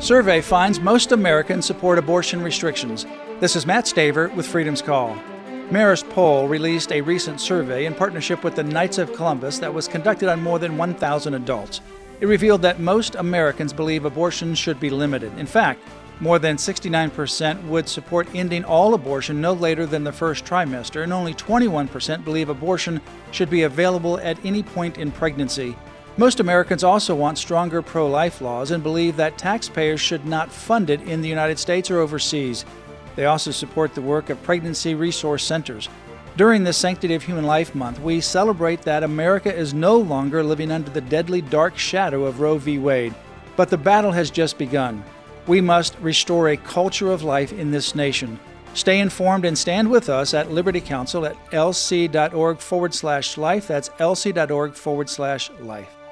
Survey finds most Americans support abortion restrictions. This is Matt Staver with Freedom's Call. Marist Poll released a recent survey in partnership with the Knights of Columbus that was conducted on more than 1,000 adults. It revealed that most Americans believe abortion should be limited. In fact, more than 69% would support ending all abortion no later than the first trimester, and only 21% believe abortion should be available at any point in pregnancy. Most Americans also want stronger pro-life laws and believe that taxpayers should not fund it in the United States or overseas. They also support the work of pregnancy resource centers. During this Sanctity of Human Life Month, we celebrate that America is no longer living under the deadly dark shadow of Roe v. Wade. But the battle has just begun. We must restore a culture of life in this nation. Stay informed and stand with us at Liberty Counsel at lc.org/life. That's lc.org/life.